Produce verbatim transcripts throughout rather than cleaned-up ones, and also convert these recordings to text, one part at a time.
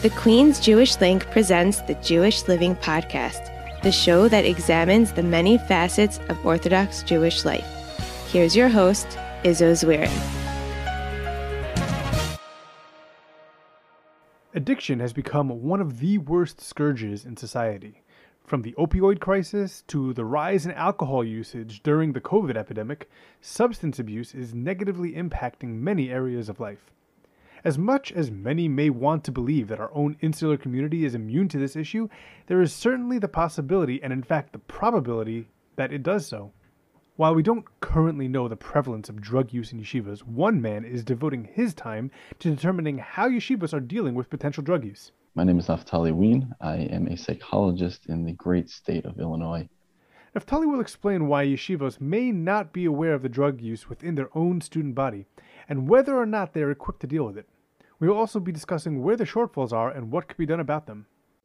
The Queen's Jewish Link presents the Jewish Living Podcast, the show that examines the many facets of Orthodox Jewish life. Here's your host, Izzo Zwirin. Addiction has become one of the worst scourges in society. From the opioid crisis to the rise in alcohol usage during the COVID epidemic, substance abuse is negatively impacting many areas of life. As much as many may want to believe that our own insular community is immune to this issue, there is certainly the possibility, and in fact the probability, that it does so. While we don't currently know the prevalence of drug use in yeshivas, one man is devoting his time to determining how yeshivas are dealing with potential drug use. My name is Naftali Wien. I am a psychologist in the great state of Illinois. Naftali will explain why yeshivas may not be aware of the drug use within their own student body, and whether or not they are equipped to deal with it. We will also be discussing where the shortfalls are and what could be done about them.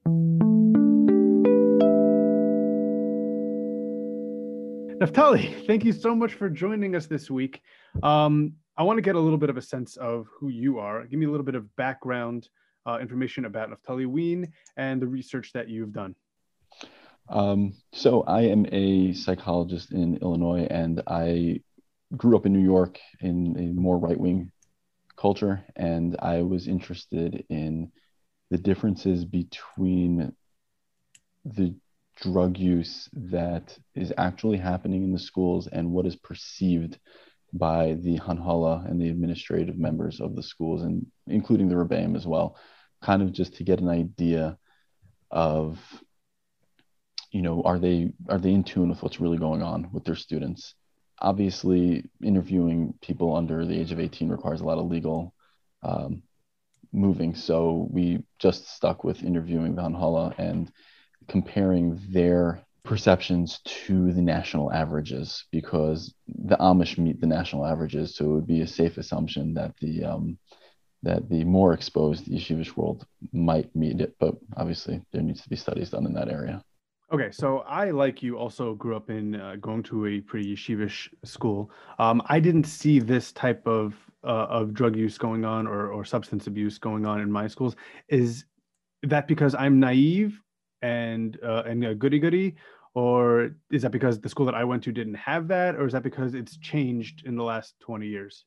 Naftali, thank you so much for joining us this week. Um, I want to get a little bit of a sense of who you are. Give me a little bit of background uh, information about Naftali Wien and the research that you've done. Um, so I am a psychologist in Illinois, and I grew up in New York in a more right-wing culture, and I was interested in the differences between the drug use that is actually happening in the schools and what is perceived by the Hanhala and the administrative members of the schools, and including the Rebbeim as well, kind of just to get an idea of, you know, are they are they in tune with what's really going on with their students? Obviously, interviewing people under the age of eighteen requires a lot of legal um, moving, so we just stuck with interviewing the Hanhala and comparing their perceptions to the national averages, because the Amish meet the national averages, so it would be a safe assumption that the um, that the more exposed yeshivish world might meet it, but obviously there needs to be studies done in that area. Okay, so I, like you, also grew up in uh, going to a pretty yeshivish school. Um, I didn't see this type of uh, of drug use going on, or or substance abuse going on in my schools. Is that because I'm naive and uh, and a goody goody, or is that because the school that I went to didn't have that, or is that because it's changed in the last twenty years?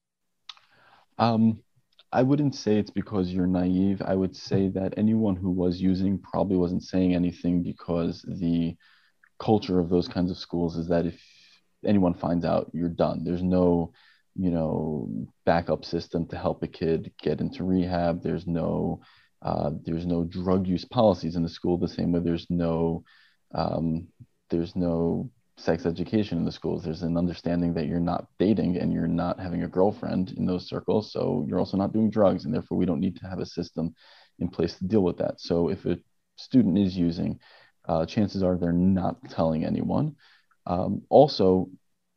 Um, I wouldn't say it's because you're naive. I would say that anyone who was using probably wasn't saying anything, because the culture of those kinds of schools is that if anyone finds out, you're done. There's no, you know, backup system to help a kid get into rehab. There's no, uh, there's no drug use policies in the school, the same way there's no, um, there's no sex education in the schools. There's an understanding that you're not dating and you're not having a girlfriend in those circles, so you're also not doing drugs, and therefore we don't need to have a system in place to deal with that. So if a student is using, uh, chances are they're not telling anyone. Um, also,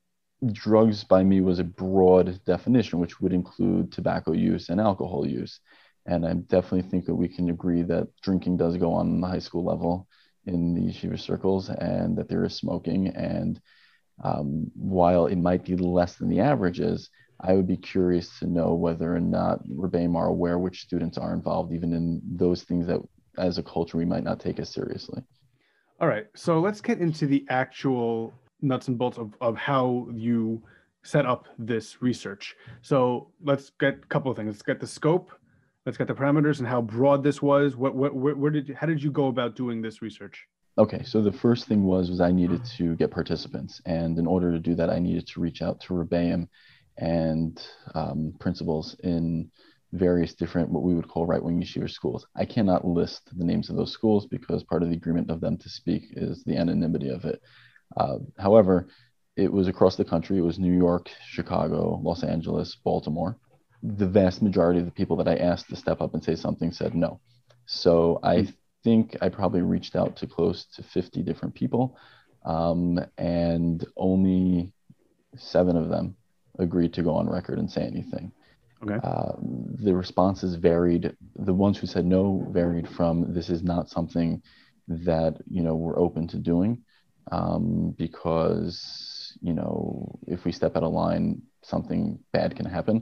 drugs by me was a broad definition, which would include tobacco use and alcohol use. And I definitely think that we can agree that drinking does go on in the high school level in the yeshiva circles, and that there is smoking. And um, while it might be less than the averages, I would be curious to know whether or not Rebbeim are aware which students are involved, even in those things that as a culture we might not take as seriously. All right, so let's get into the actual nuts and bolts of, of how you set up this research. So let's get a couple of things. Let's get the scope. Let's get the parameters and how broad this was. What, what, where, where did, how did you go about doing this research? Okay, so the first thing was, was I needed to get participants. And in order to do that, I needed to reach out to Rebbeim and um, principals in various different, what we would call right-wing yeshiva schools. I cannot list the names of those schools because part of the agreement of them to speak is the anonymity of it. Uh, however, it was across the country. It was New York, Chicago, Los Angeles, Baltimore. The vast majority of the people that I asked to step up and say something said no. So I think I probably reached out to close to fifty different people, um, and only seven of them agreed to go on record and say anything. Okay. Uh, the responses varied. The ones who said no varied from, this is not something that, you know, we're open to doing, um, because, you know, if we step out of line, something bad can happen.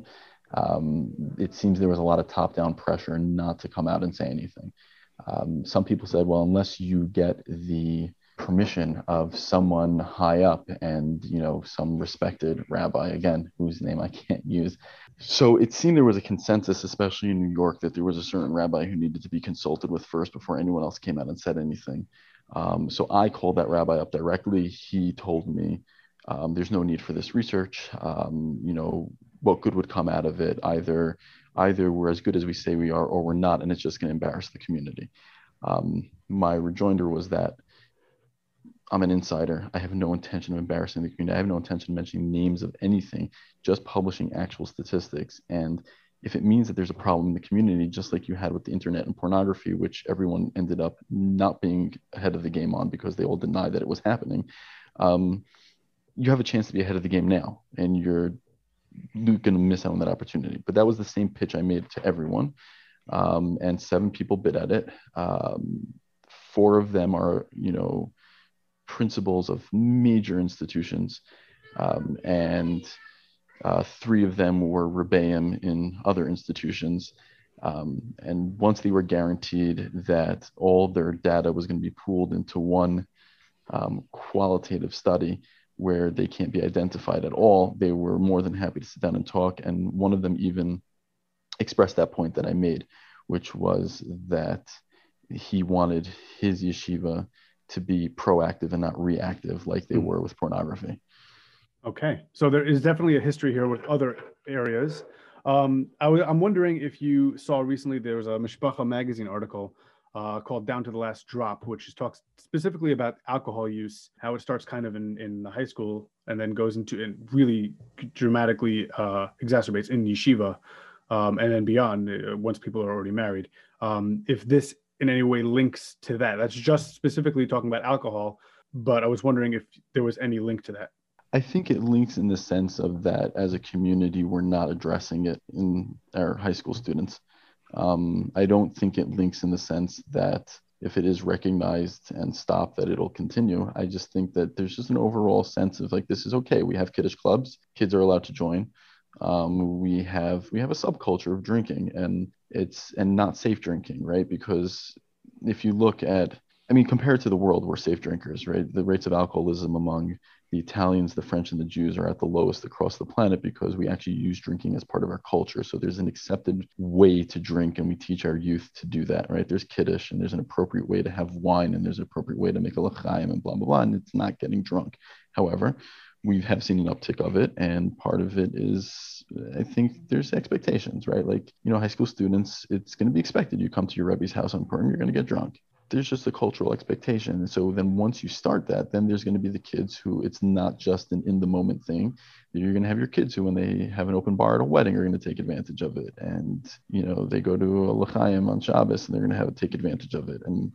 Um, it seems there was a lot of top-down pressure not to come out and say anything. Um, some people said, well, unless you get the permission of someone high up and, you know, some respected rabbi, again, whose name I can't use. So it seemed there was a consensus, especially in New York, that there was a certain rabbi who needed to be consulted with first before anyone else came out and said anything. Um, so I called that rabbi up directly. He told me, um, there's no need for this research. Um, you know, what good would come out of it? Either either we're as good as we say we are, or we're not, and it's just going to embarrass the community. Um, my rejoinder was that I'm an insider. I have no intention of embarrassing the community. I have no intention of mentioning names of anything, just publishing actual statistics. And if it means that there's a problem in the community, just like you had with the internet and pornography, which everyone ended up not being ahead of the game on because they all denied that it was happening, um, you have a chance to be ahead of the game now, and you're going to miss out on that opportunity. But that was the same pitch I made to everyone. Um, and seven people bid at it. Um, four of them are, you know, principals of major institutions, um, and uh, three of them were rebbeim in other institutions. Um, and once they were guaranteed that all their data was going to be pooled into one um, qualitative study where they can't be identified at all, they were more than happy to sit down and talk. And one of them even expressed that point that I made, which was that he wanted his yeshiva to be proactive and not reactive like they were with pornography. Okay, so there is definitely a history here with other areas. Um, I w- I'm wondering if you saw recently there was a Mishpacha magazine article uh, called Down to the Last Drop, which talks specifically about alcohol use, how it starts kind of in, in high school and then goes into and really dramatically uh, exacerbates in yeshiva um, and then beyond uh, once people are already married. Um, if this in any way links to that, that's just specifically talking about alcohol, but I was wondering if there was any link to that. I think it links in the sense of that as a community, we're not addressing it in our high school students. Um, I don't think it links in the sense that if it is recognized and stopped, that it'll continue. I just think that there's just an overall sense of like, this is okay. We have kiddush clubs. Kids are allowed to join. Um, we have we have a subculture of drinking, and it's and not safe drinking, right? Because if you look at, I mean, compared to the world, we're safe drinkers, right? The rates of alcoholism among the Italians, the French, and the Jews are at the lowest across the planet because we actually use drinking as part of our culture. So there's an accepted way to drink, and we teach our youth to do that, right? There's kiddush, and there's an appropriate way to have wine, and there's an appropriate way to make a l'chaim, and blah, blah, blah, and it's not getting drunk. However, we have seen an uptick of it, and part of it is, I think there's expectations, right? Like, you know, high school students, it's going to be expected. You come to your Rebbe's house on Purim, you're going to get drunk. There's just a cultural expectation. And so then once you start that, then there's going to be the kids who it's not just an in the moment thing. You're going to have your kids who, when they have an open bar at a wedding, are going to take advantage of it. And, you know, they go to a l'chaim on Shabbos and they're going to have to take advantage of it. And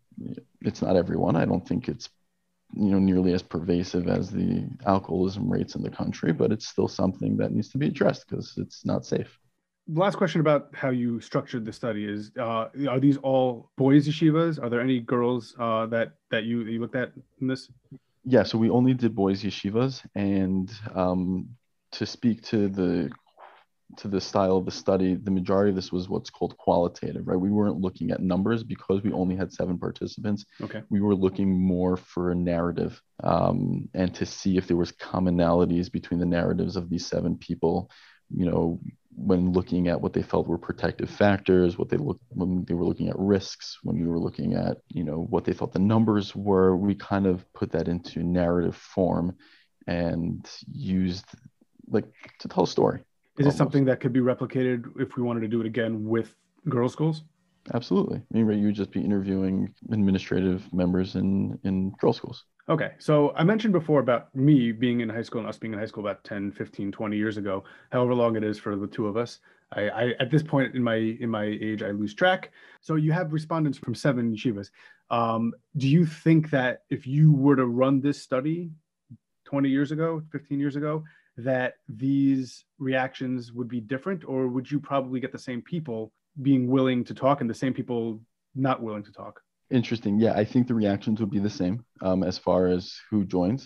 it's not everyone. I don't think it's, you know, nearly as pervasive as the alcoholism rates in the country, but it's still something that needs to be addressed because it's not safe. Last question about how you structured the study is, uh, are these all boys yeshivas? Are there any girls uh, that, that you, you looked at in this? Yeah, so we only did boys yeshivas, and um, to speak to the to the style of the study, the majority of this was what's called qualitative, right? We weren't looking at numbers because we only had seven participants. Okay. We were looking more for a narrative um, and to see if there was commonalities between the narratives of these seven people, you know, when looking at what they felt were protective factors, what they looked when they were looking at risks, when we were looking at, you know, what they thought the numbers were. We kind of put that into narrative form and used like to tell a story. Is this something that could be replicated if we wanted to do it again with girls' schools? Absolutely. I mean, right, you would just be interviewing administrative members in, in girls' schools. Okay. So I mentioned before about me being in high school and us being in high school about ten, fifteen, twenty years ago, however long it is for the two of us. I, I at this point in my in my age, I lose track. So you have respondents from seven yeshivas. Um, do you think that if you were to run this study twenty years ago, fifteen years ago, that these reactions would be different, or would you probably get the same people being willing to talk and the same people not willing to talk? Interesting. Yeah, I think the reactions would be the same um, as far as who joins.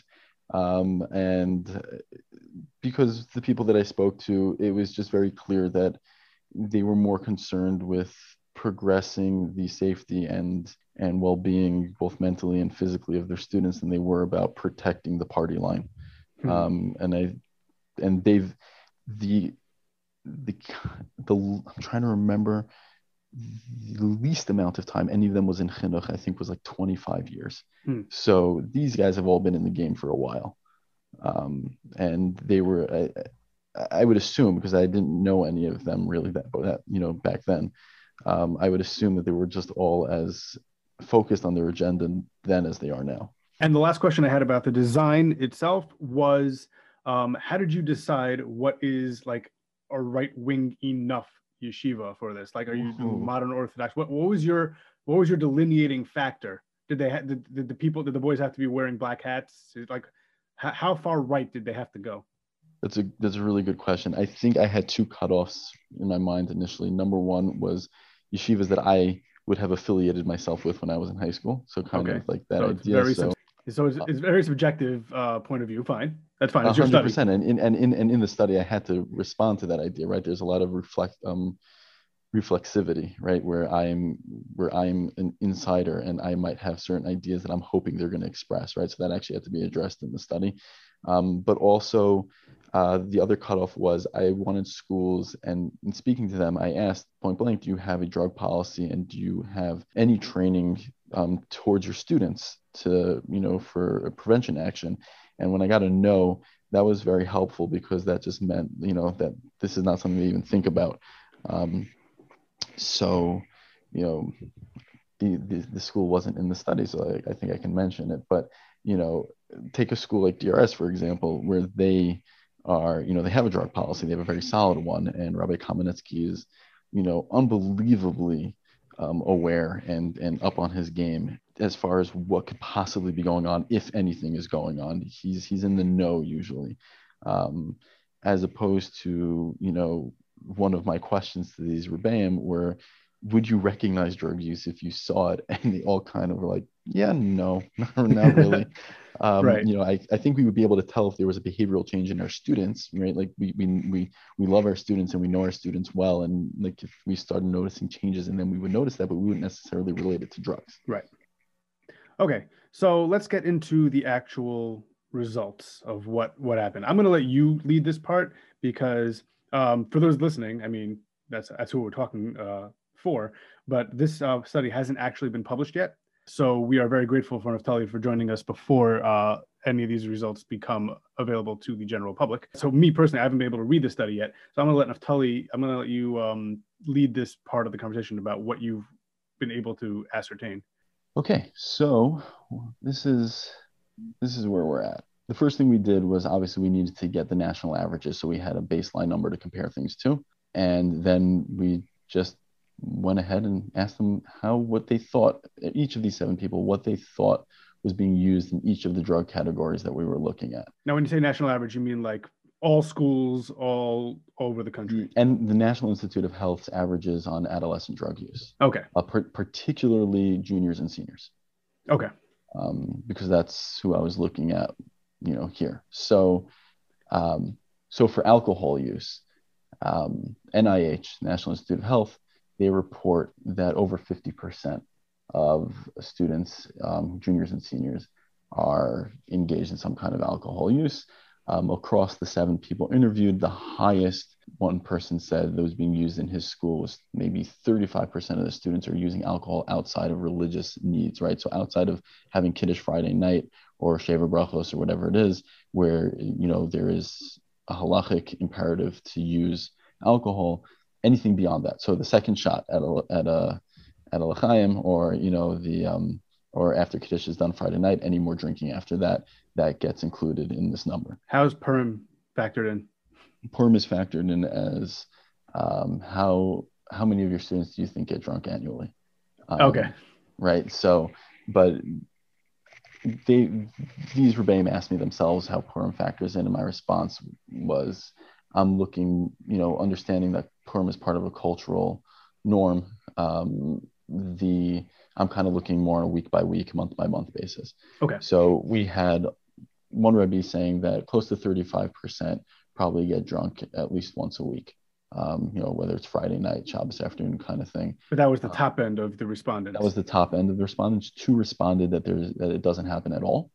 Um, and because the people that I spoke to, it was just very clear that they were more concerned with progressing the safety and and well-being, both mentally and physically, of their students than they were about protecting the party line. Hmm. Um, and I and they've the the the I'm trying to remember the least amount of time any of them was in chinuch, I think, was like twenty-five years. Hmm. So these guys have all been in the game for a while. Um, and they were, I, I would assume, because I didn't know any of them really that, that you know, back then, um, I would assume that they were just all as focused on their agenda then as they are now. And the last question I had about the design itself was, um, how did you decide what is like a right-wing enough yeshiva for this? Like, are you Ooh. modern Orthodox? What, what was your what was your delineating factor? Did they ha- did, did the people did the boys have to be wearing black hats? Like, how, how far right did they have to go? That's a that's a really good question. I think I had two cutoffs in my mind initially. Number one was yeshivas that I would have affiliated myself with when I was in high school. So kind Okay. of like that So it's idea. very So sub- so it's, it's very subjective uh, point of view. Fine, that's fine. a It's your hundred study. percent. And in and in and in the study, I had to respond to that idea, right? There's a lot of reflect um reflexivity, right? Where I'm where I'm an insider and I might have certain ideas that I'm hoping they're going to express, right? So that actually had to be addressed in the study. Um, but also uh, the other cutoff was I wanted schools, and in speaking to them, I asked point blank, do you have a drug policy and do you have any training um, towards your students to, you know, for prevention action? And when I got a no, that was very helpful because that just meant, you know, that this is not something to even think about. Um, so, you know, the, the, the school wasn't in the study, so I, I think I can mention it. But, you know, take a school like D R S, for example, where they are, you know, they have a drug policy, they have a very solid one, and Rabbi Kamenetsky is, you know, unbelievably um, aware and and up on his game as far as what could possibly be going on, if anything is going on. He's he's in the know usually, um, as opposed to, you know, one of my questions to these rebbeim were, would you recognize drug use if you saw it? And they all kind of were like, yeah, no, not really. Um, Right. You know, I, I think we would be able to tell if there was a behavioral change in our students, right? Like we we we we love our students and we know our students well, and like if we started noticing changes in them, we would notice that, but we wouldn't necessarily relate it to drugs. Right. Okay. So let's get into the actual results of what what happened. I'm going to let you lead this part because um, for those listening, I mean, that's that's who we're talking uh, for. But this uh, study hasn't actually been published yet. So we are very grateful for Naftali for joining us before uh, any of these results become available to the general public. So me personally, I haven't been able to read the study yet. So I'm going to let Naftali, I'm going to let you um, lead this part of the conversation about what you've been able to ascertain. Okay, so this is this is where we're at. The first thing we did was obviously we needed to get the national averages, so we had a baseline number to compare things to, and then we just went ahead and asked them how what they thought, each of these seven people, what they thought was being used in each of the drug categories that we were looking at. Now, when you say national average, you mean like all schools all over the country? The, and the National Institute of Health's averages on adolescent drug use. Okay. Uh, per- particularly juniors and seniors. Okay. Um, because that's who I was looking at, you know, here. So, um, so for alcohol use, um, N I H, National Institute of Health, they report that over fifty percent of students, um, juniors and seniors, are engaged in some kind of alcohol use. Um, across the seven people interviewed, the highest one person said that was being used in his school was maybe thirty-five percent of the students are using alcohol outside of religious needs, right? So outside of having Kiddush Friday night or Sheva Brachos or whatever it is, where, you know, there is a halachic imperative to use alcohol, anything beyond that. So the second shot at a, at a, at a l'chaim, or, you know, the, um, or after Kiddush is done Friday night, any more drinking after that, that gets included in this number. How's Purim factored in? Purim is factored in as um, how how many of your students do you think get drunk annually? Um, Okay. Right. So, but they these rebbeim asked me themselves how Purim factors in, and my response was, I'm looking, you know, understanding that Purim is part of a cultural norm. Um, the I'm kind of looking more on a week by week, month by month basis. Okay. So we had one Rebbe saying that close to thirty-five percent probably get drunk at least once a week. Um, you know, whether it's Friday night, Shabbos afternoon kind of thing. But that was the Um, top end of the respondents. that was the top end of the respondents. Two responded that there's that it doesn't happen at all.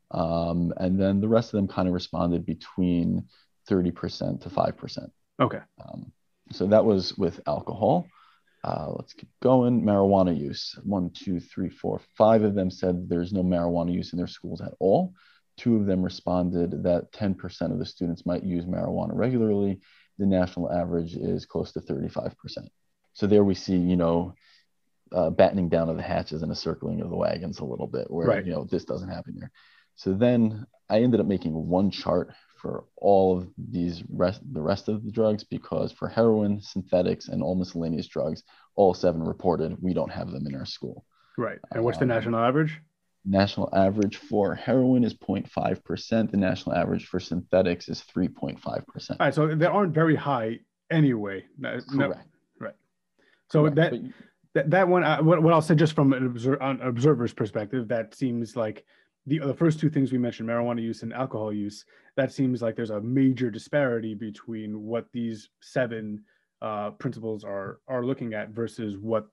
Um, and then the rest of them kind of responded between thirty percent to five percent. Okay. Um, so that was with alcohol. Uh, let's keep going. Marijuana use. One, two, three, four, five of them said there's no marijuana use in their schools at all. Two of them responded that ten percent of the students might use marijuana regularly. The national average is close to thirty-five percent. So there we see, you know, uh, battening down of the hatches and a circling of the wagons a little bit where, right. you know, this doesn't happen here. So then I ended up making one chart for all of these rest, the rest of the drugs, because for heroin, synthetics, and all miscellaneous drugs, all seven reported we don't have them in our school. Right. And what's the um, national average? National average for heroin is zero point five percent. The national average for synthetics is three point five percent. All right. So they aren't very high anyway. No, Correct. Right. So Correct. that, but, that that one, uh, what, what I'll say just from an, observer, an observer's perspective, that seems like the, the first two things we mentioned, marijuana use and alcohol use, that seems like there's a major disparity between what these seven uh, principles are are looking at versus what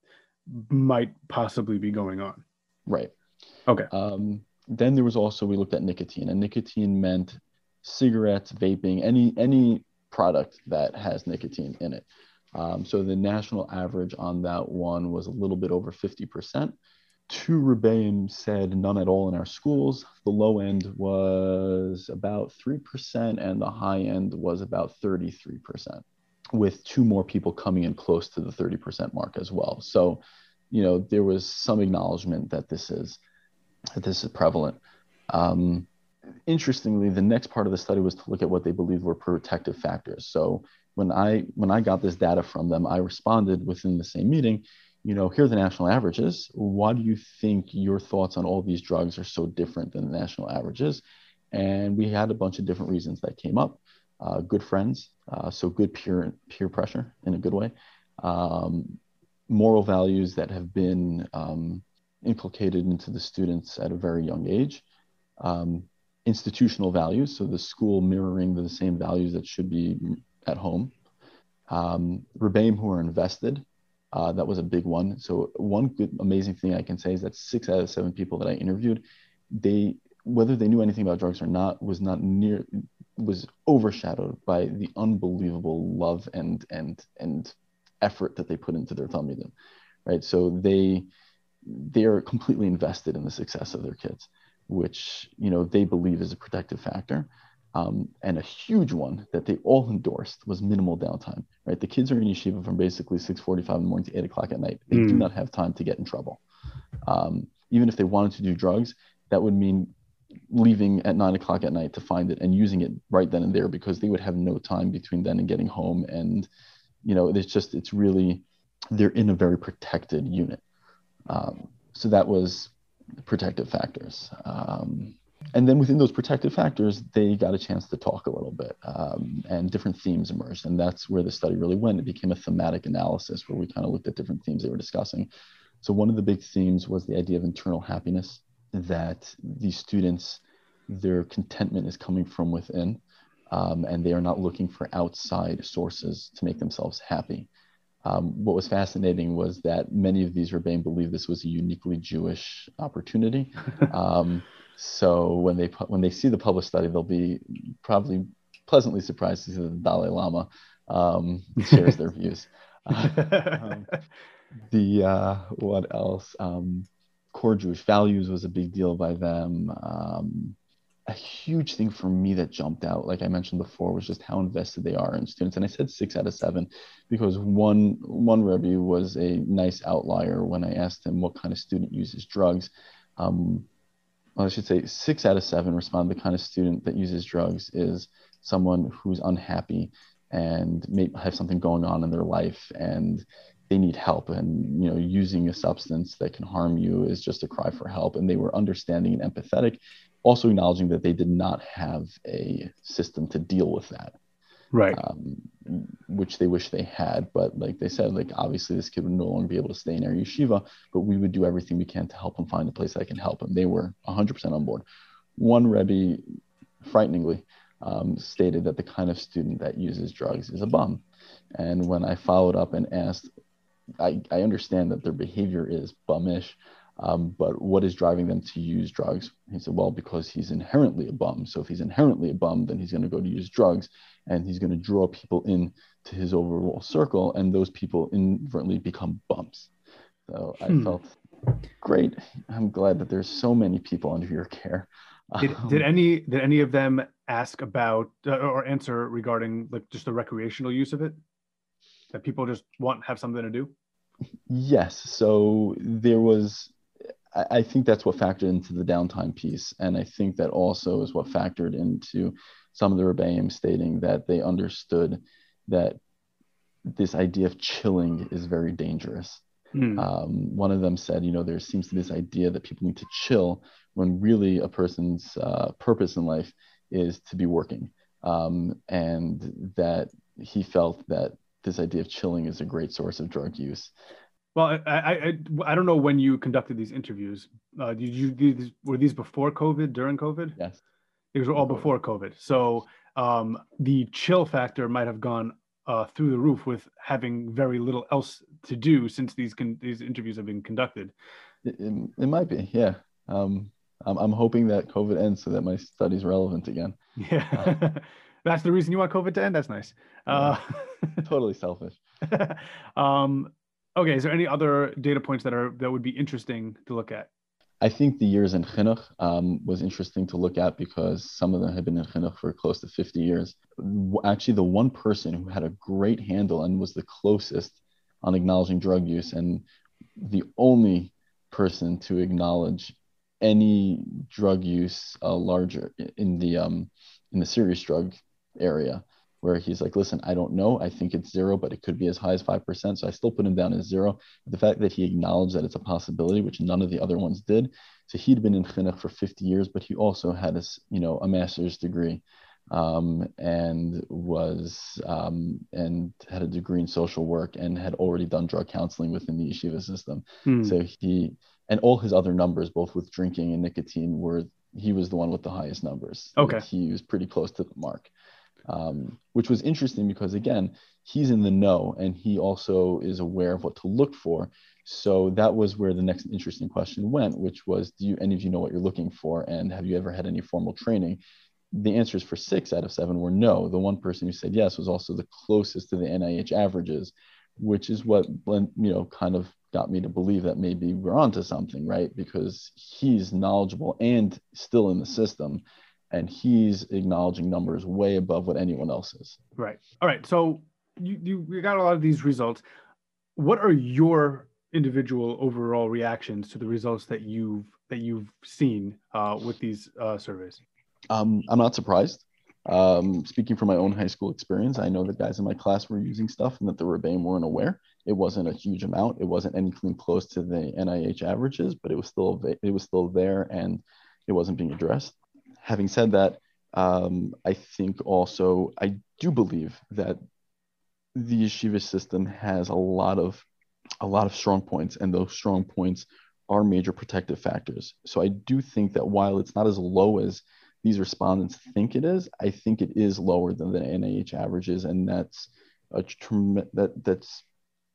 might possibly be going on. Right. Okay. Um, then there was also, we looked at nicotine, and nicotine meant cigarettes, vaping, any any product that has nicotine in it. Um, so the national average on that one was a little bit over fifty percent. Two Rebbeim said none at all in our schools. The low end was about three percent and the high end was about thirty-three percent, with two more people coming in close to the thirty percent mark as well. So, you know, there was some acknowledgement that this is that this is prevalent. Um, interestingly, the next part of the study was to look at what they believed were protective factors. So when I when I got this data from them, I responded within the same meeting, you know, here are the national averages. Why do you think your thoughts on all these drugs are so different than the national averages? And we had a bunch of different reasons that came up. Uh, good friends, uh, so good peer peer pressure in a good way. Um, moral values that have been um, inculcated into the students at a very young age. Um, institutional values, so the school mirroring the same values that should be at home. Um, Rebbeim who are invested, uh, that was a big one. So one good, amazing thing I can say is that six out of seven people that I interviewed, they, whether they knew anything about drugs or not, was not near, was overshadowed by the unbelievable love and and and effort that they put into their talmidim, right? So they they are completely invested in the success of their kids, which, you know, they believe is a protective factor. Um, and a huge one that they all endorsed was minimal downtime, right? The kids are in yeshiva from basically six forty-five in the morning to eight o'clock at night. They mm. do not have time to get in trouble. Um, even if they wanted to do drugs, that would mean leaving at nine o'clock at night to find it and using it right then and there, because they would have no time between then and getting home. And, you know, it's just, it's really, they're in a very protected unit. Um, so that was protective factors. Um, and then within those protective factors, they got a chance to talk a little bit, um, and different themes emerged. And that's where the study really went. It became a thematic analysis where we kind of looked at different themes they were discussing. So one of the big themes was the idea of internal happiness, that these students, their contentment is coming from within, um, and they are not looking for outside sources to make themselves happy. Um, what was fascinating was that many of these Rebbeim believed this was a uniquely Jewish opportunity. Um, so when they when they see the published study, they'll be probably pleasantly surprised to see that the Dalai Lama um, shares their views. Uh, um, the uh, what else? Um, core Jewish values was a big deal by them. Um, a huge thing for me that jumped out, like I mentioned before, was just how invested they are in students. And I said six out of seven because one one Rebbe was a nice outlier when I asked him what kind of student uses drugs. Um, well, I should say six out of seven respond the kind of student that uses drugs is someone who's unhappy and may have something going on in their life and they need help, and you know, using a substance that can harm you is just a cry for help. And they were understanding and empathetic, also acknowledging that they did not have a system to deal with that, right? Um, which they wish they had. But like they said, like obviously this kid would no longer be able to stay in our yeshiva, but we would do everything we can to help him find a place that can help him. They were one hundred percent on board. One Rebbe frighteningly, um, stated that the kind of student that uses drugs is a bum. And when I followed up and asked, I, I understand that their behavior is bummish, um, but what is driving them to use drugs? He said, well, because he's inherently a bum. So if he's inherently a bum, then he's going to go to use drugs, and he's going to draw people in to his overall circle, and those people inadvertently become bums. So I Hmm. felt great. I'm glad that there's so many people under your care. Did, Um, did any did any of them ask about uh, or answer regarding like just the recreational use of it? That people just want have something to do? yes. So there was, I, I think that's what factored into the downtime piece. And I think that also is what factored into some of the Rebbeim stating that they understood that this idea of chilling is very dangerous. Hmm. Um, one of them said, you know, there seems to be this idea that people need to chill when really a person's uh, purpose in life is to be working. Um, and that he felt that this idea of chilling is a great source of drug use. Well, I, I I I don't know when you conducted these interviews. Uh, did you do these, were these before COVID, during COVID? Yes. These were all before COVID. So um, the chill factor might have gone uh, through the roof with having very little else to do since these con- these interviews have been conducted. It, it, it might be, yeah. Um, I'm, I'm hoping that COVID ends so that my study's relevant again. Uh, Yeah, that's the reason you want COVID to end. That's nice. yeah, Uh, totally selfish. um, okay, is there any other data points that are that would be interesting to look at? I think the years in chinuch um, was interesting to look at because some of them had been in chinuch for close to fifty years. Actually, the one person who had a great handle and was the closest on acknowledging drug use, and the only person to acknowledge any drug use uh, larger in the um, in the serious drug area, where he's like, listen, I don't know. I think it's zero, but it could be as high as five percent. So I still put him down as zero. The fact that he acknowledged that it's a possibility, which none of the other ones did. So he'd been in chinuch for fifty years, but he also had a, you know, a master's degree um, and was um, and had a degree in social work and had already done drug counseling within the yeshiva system. Hmm. So he and all his other numbers, both with drinking and nicotine, were he was the one with the highest numbers. Okay. Like he was pretty close to the mark. Um, which was interesting because again, he's in the know and he also is aware of what to look for. So that was where the next interesting question went, which was, do you any of you know what you're looking for, and have you ever had any formal training? The answers for six out of seven were no. The one person who said yes was also the closest to the N I H averages, which is what you know kind of got me to believe that maybe we're onto something, right? Because he's knowledgeable and still in the system, and he's acknowledging numbers way above what anyone else is. Right. All right. So you you, you got a lot of these results. What are your individual overall reactions to the results that you've that you've seen uh, with these uh, surveys? Um, I'm not surprised. Um, speaking from my own high school experience, I know that guys in my class were using stuff and that the Rebbeim weren't aware. It wasn't a huge amount. It wasn't anything close to the N I H averages, but it was still it was still there and it wasn't being addressed. Having said that, um, I think also I do believe that the yeshiva system has a lot of a lot of strong points, and those strong points are major protective factors. So I do think that while it's not as low as these respondents think it is, I think it is lower than the N I H averages, and that's a that that's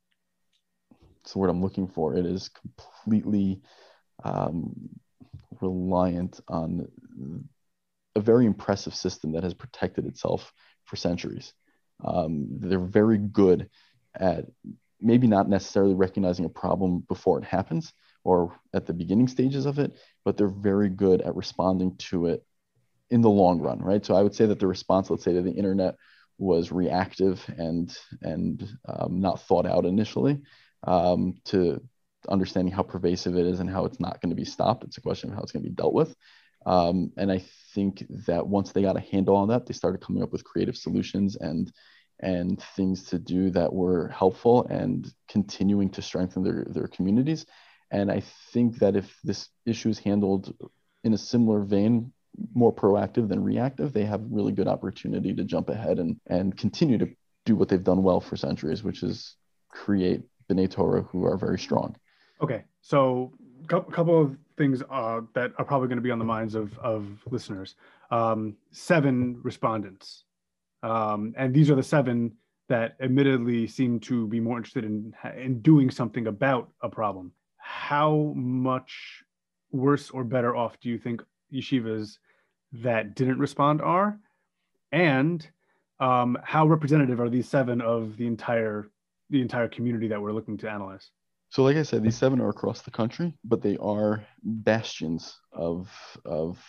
that's the word I'm looking for. It is completely um, reliant on a very impressive system that has protected itself for centuries. Um, they're very good at maybe not necessarily recognizing a problem before it happens or at the beginning stages of it, but they're very good at responding to it in the long run, right? So I would say that the response, let's say, to the internet was reactive and and um, not thought out initially um, to understanding how pervasive it is and how it's not going to be stopped. It's a question of how it's going to be dealt with. Um, and I think that once they got a handle on that, they started coming up with creative solutions and and things to do that were helpful and continuing to strengthen their, their communities. And I think that if this issue is handled in a similar vein, more proactive than reactive, they have really good opportunity to jump ahead and, and continue to do what they've done well for centuries, which is create B'nai Torah who are very strong. Okay, so a couple of things uh, that are probably going to be on the minds of, of listeners. um, seven respondents. Um, and these are the seven that admittedly seem to be more interested in, in doing something about a problem. How much worse or better off do you think yeshivas that didn't respond are? And um, how representative are these seven of the entire the entire community that we're looking to analyze? So, like I said, these seven are across the country, but they are bastions of of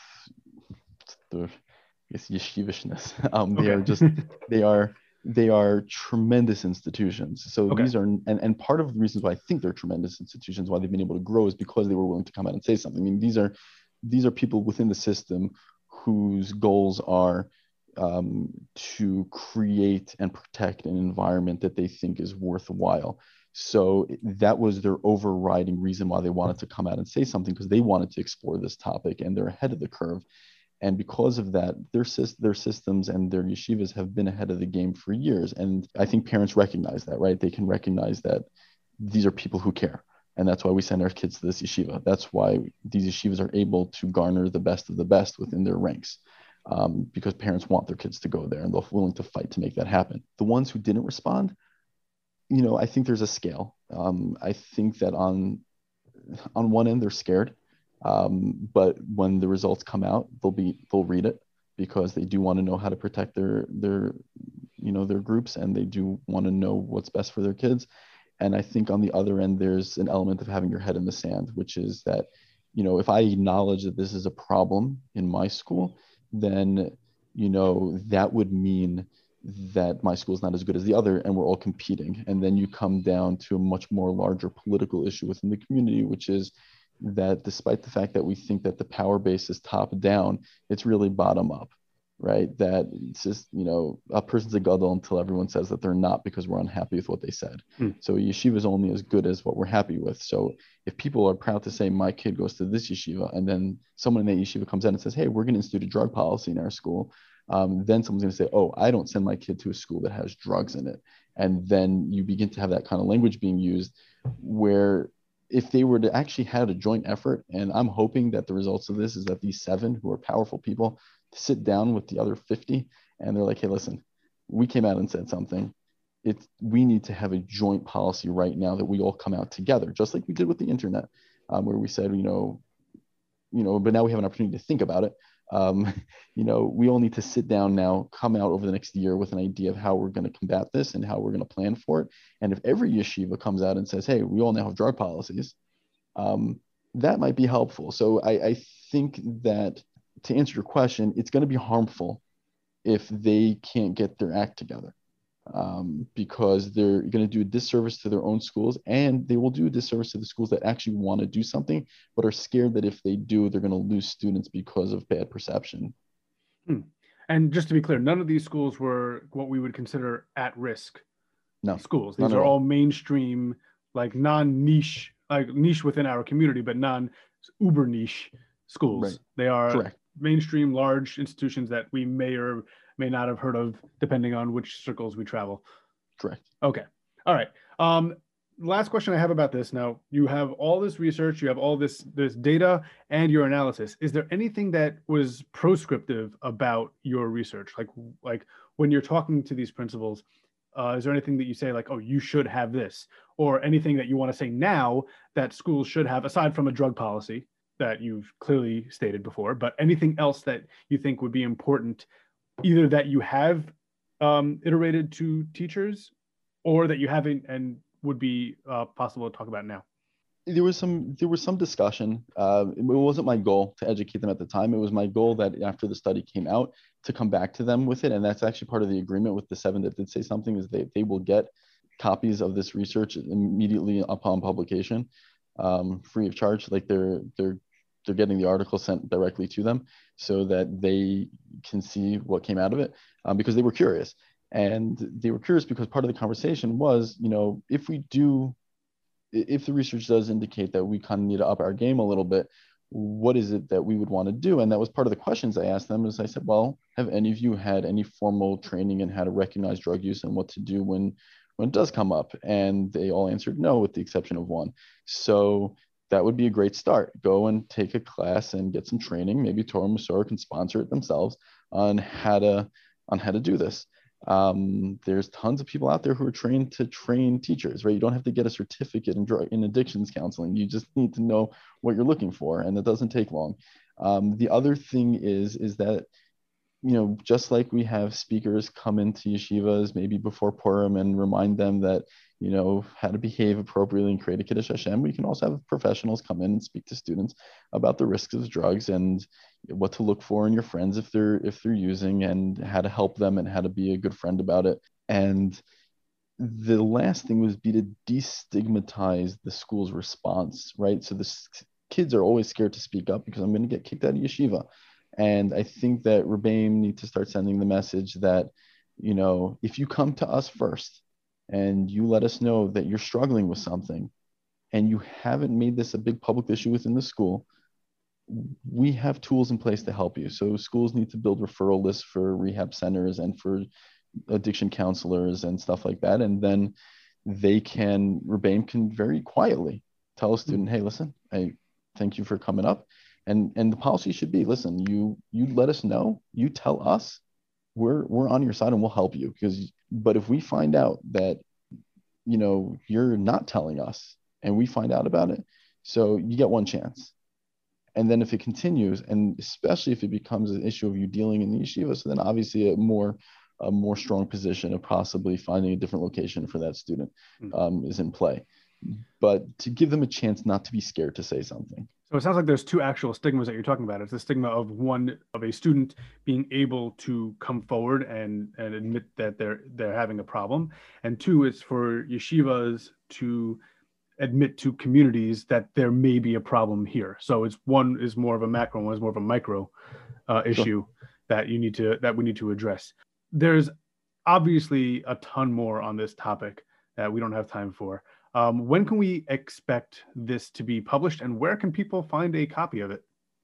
the, I guess, yeshivishness. Um, they Okay. are just they are they are tremendous institutions. So Okay. these are and and part of the reasons why I think they're tremendous institutions, why they've been able to grow, is because they were willing to come out and say something. I mean, these are these are people within the system whose goals are um, to create and protect an environment that they think is worthwhile. So that was their overriding reason why they wanted to come out and say something, because they wanted to explore this topic and they're ahead of the curve. And because of that, their, their systems and their yeshivas have been ahead of the game for years. And I think parents recognize that, right? They can recognize that these are people who care. And that's why we send our kids to this yeshiva. That's why these yeshivas are able to garner the best of the best within their ranks, um, because parents want their kids to go there and they're willing to fight to make that happen. The ones who didn't respond, you know, I think there's a scale. Um, I think that on on one end, they're scared. Um, but when the results come out, they'll be they'll read it, because they do want to know how to protect their their you know their groups, and they do want to know what's best for their kids. And I think on the other end, there's an element of having your head in the sand, which is that, you know, if I acknowledge that this is a problem in my school, then, you know, that would mean that my school is not as good as the other, and we're all competing. And then you come down to a much more larger political issue within the community, which is that despite the fact that we think that the power base is top down, it's really bottom up, right? That it's just, you know, a person's a gadol until everyone says that they're not, because we're unhappy with what they said. Hmm. So yeshiva is only as good as what we're happy with. So if people are proud to say my kid goes to this yeshiva, and then someone in that yeshiva comes in and says, hey, we're going to institute a drug policy in our school, um, then someone's going to say, oh, I don't send my kid to a school that has drugs in it. And then you begin to have that kind of language being used, where if they were to actually have a joint effort, and I'm hoping that the results of this is that these seven who are powerful people sit down with the other fifty, and they're like, hey, listen, we came out and said something. It's, we need to have a joint policy right now that we all come out together, just like we did with the internet, um, where we said, you know, you know, but now we have an opportunity to think about it. Um, you know, we all need to sit down now, come out over the next year with an idea of how we're going to combat this and how we're going to plan for it. And if every yeshiva comes out and says, hey, we all now have drug policies, um, that might be helpful. So I, I think that, to answer your question, it's going to be harmful if they can't get their act together, um, because they're going to do a disservice to their own schools, and they will do a disservice to the schools that actually want to do something, but are scared that if they do, they're going to lose students because of bad perception. Hmm. And just to be clear, none of these schools were what we would consider at-risk no, schools. These are all. all mainstream, like non-niche, like niche within our community, but non-uber niche schools. Right. They are Correct. mainstream, large institutions that we may or may not have heard of, depending on which circles we travel. Correct. Okay. All right. Um, last question I have about this. Now, you have all this research, you have all this this data and your analysis. Is there anything that was proscriptive about your research? Like, like when you're talking to these principals, uh, is there anything that you say like, oh, you should have this, or anything that you want to say now that schools should have, aside from a drug policy that you've clearly stated before, but anything else that you think would be important, either that you have um, iterated to teachers, or that you haven't and would be uh, possible to talk about now? There was some there was some discussion. Uh, it wasn't my goal to educate them at the time. It was my goal that after the study came out, to come back to them with it. And that's actually part of the agreement with the seven that did say something, is they, they will get copies of this research immediately upon publication, um, free of charge. Like they're they're they're getting the article sent directly to them so that they can see what came out of it, um, because they were curious. And they were curious because part of the conversation was, you know, if we do, if the research does indicate that we kind of need to up our game a little bit, what is it that we would want to do? And that was part of the questions I asked them. Is I said, well, have any of you had any formal training in how to recognize drug use and what to do when, when it does come up? And they all answered no, with the exception of one. So that would be a great start. Go and take a class and get some training. Maybe Torah Masorah can sponsor it themselves on how to on how to do this. Um, there's tons of people out there who are trained to train teachers, right? You don't have to get a certificate in drug in addictions counseling. You just need to know what you're looking for, and it doesn't take long. Um, the other thing is is that, you know, just like we have speakers come into yeshivas maybe before Purim and remind them that, you know, how to behave appropriately and create a Kiddush Hashem, we can also have professionals come in and speak to students about the risks of drugs and what to look for in your friends if they're if they're using, and how to help them and how to be a good friend about it. And the last thing was be to destigmatize the school's response, right? So the s- kids are always scared to speak up because I'm going to get kicked out of yeshiva. And I think that Rebbeim need to start sending the message that, you know, if you come to us first and you let us know that you're struggling with something and you haven't made this a big public issue within the school, we have tools in place to help you. So schools need to build referral lists for rehab centers and for addiction counselors and stuff like that. And then they can, Rebbeim can very quietly tell a student, hey, listen, I thank you for coming up. And and the policy should be, listen, you you let us know, you tell us, we're we're on your side and we'll help you. Because but if we find out that, you know, you're not telling us and we find out about it, so you get one chance. And then if it continues, and especially if it becomes an issue of you dealing in the yeshiva, so then obviously a more a more strong position of possibly finding a different location for that student um, is in play. But to give them a chance not to be scared to say something. So it sounds like there's two actual stigmas that you're talking about. It's the stigma of one, of a student being able to come forward and, and admit that they're they're having a problem. And two, it's for yeshivas to admit to communities that there may be a problem here. So it's one is more of a macro, one is more of a micro uh, issue sure. that you need to that we need to address. There's obviously a ton more on this topic that we don't have time for. Um, when can we expect this to be published, and where can people find a copy of it?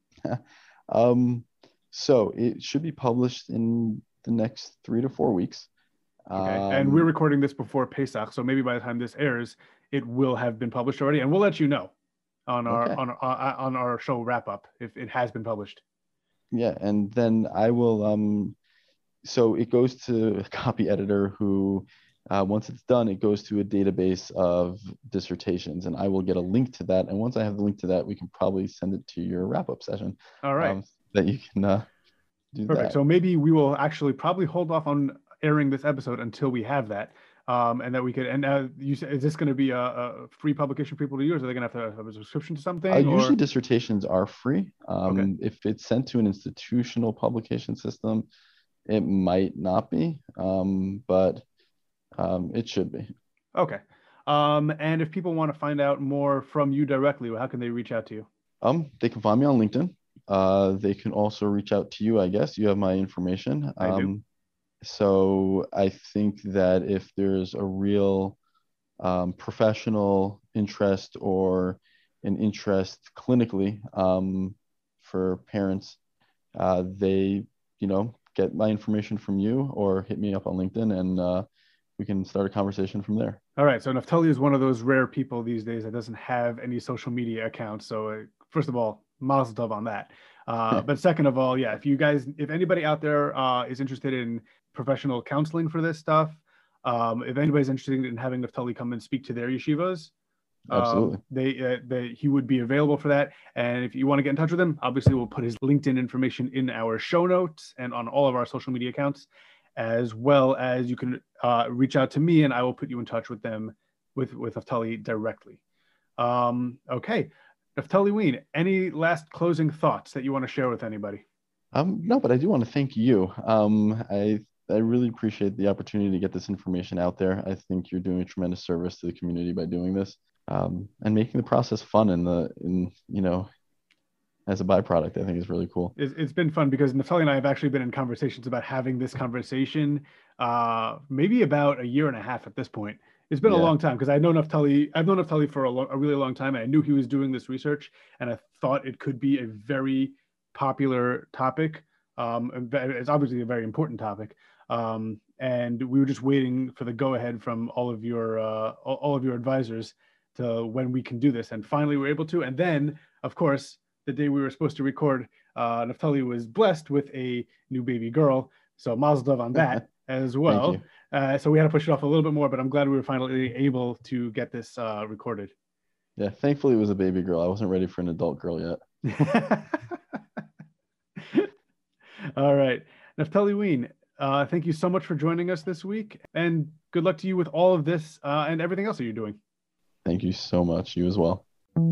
um, so it should be published in the next three to four weeks. Okay, um, and we're recording this before Pesach, so maybe by the time this airs, it will have been published already, and we'll let you know on our okay. on our, on our show wrap up if it has been published. Yeah, and then I will. Um, so it goes to a copy editor who. Uh, once it's done, it goes to a database of dissertations, and I will get a link to that. And once I have the link to that, we can probably send it to your wrap-up session. All right. Um, that you can uh, do Perfect. that. So maybe we will actually probably hold off on airing this episode until we have that, um, and that we could. And uh, you is this going to be a, a free publication for people to use? Are they going to have to have a subscription to something? Uh, or? Usually, dissertations are free. Um, okay. If it's sent to an institutional publication system, it might not be, um, but. Um, it should be. Okay. Um, and if people want to find out more from you directly, how can they reach out to you? Um, they can find me on LinkedIn. Uh, they can also reach out to you, I guess. You have my information. I um, do. So I think that if there's a real um, professional interest or an interest clinically um, for parents, uh, they, you know, get my information from you or hit me up on LinkedIn, and uh, we can start a conversation from there. All right. So Naftali is one of those rare people these days that doesn't have any social media accounts. So uh, first of all, mazel tov on that. Uh, but second of all, yeah, if you guys, if anybody out there uh, is interested in professional counseling for this stuff, um, if anybody's interested in having Naftali come and speak to their yeshivas, Absolutely. Um, they, uh, they, he would be available for that. And if you want to get in touch with him, obviously we'll put his LinkedIn information in our show notes and on all of our social media accounts, as well as you can uh, reach out to me and I will put you in touch with them, with, with Naftali directly. Um, okay. Naftali Wien, any last closing thoughts that you want to share with anybody? Um, no, but I do want to thank you. Um, I I really appreciate the opportunity to get this information out there. I think you're doing a tremendous service to the community by doing this, um, and making the process fun in the in you know as a byproduct. I think is really cool. It's, it's been fun because Naftali and I have actually been in conversations about having this conversation, uh, maybe about a year and a half at this point. It's been yeah. a long time because I know Naftali, I've known Naftali for a, lo- a really long time, and I knew he was doing this research, and I thought it could be a very popular topic. Um, it's obviously a very important topic, um, and we were just waiting for the go-ahead from all of your uh, all, all of your advisors to when we can do this. And finally, we were able to. And then, of course, the day we were supposed to record, uh, Naftali was blessed with a new baby girl. So mazel tov on that as well. Uh, so we had to push it off a little bit more, but I'm glad we were finally able to get this uh, recorded. Yeah, thankfully it was a baby girl. I wasn't ready for an adult girl yet. All right. Naftali Wien, uh, thank you so much for joining us this week. And good luck to you with all of this uh, and everything else that you're doing. Thank you so much. You as well.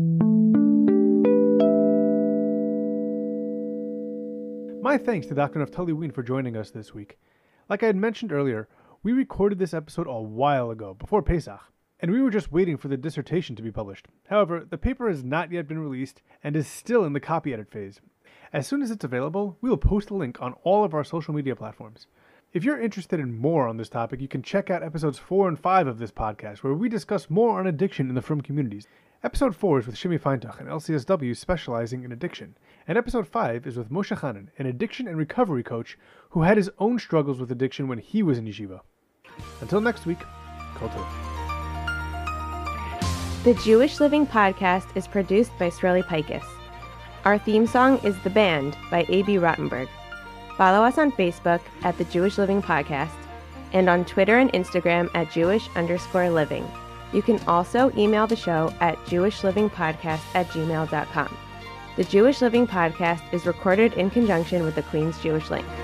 My thanks to Doctor Naftali Wien for joining us this week. Like I had mentioned earlier, we recorded this episode a while ago, before Pesach, and we were just waiting for the dissertation to be published. However, the paper has not yet been released and is still in the copy edit phase. As soon as it's available, we will post a link on all of our social media platforms. If you're interested in more on this topic, you can check out episodes four and five of this podcast, where we discuss more on addiction in the frum communities. Episode four is with Shimi Feintuch, an L C S W specializing in addiction. And episode five is with Moshe Chanan, an addiction and recovery coach who had his own struggles with addiction when he was in yeshiva. Until next week, Kol Tov. The Jewish Living Podcast is produced by Sreli Pikus. Our theme song is The Band by A B Rottenberg. Follow us on Facebook at The Jewish Living Podcast and on Twitter and Instagram at Jewish underscore living. You can also email the show at jewishlivingpodcast at gmail dot com. The Jewish Living Podcast is recorded in conjunction with the Queens Jewish Link.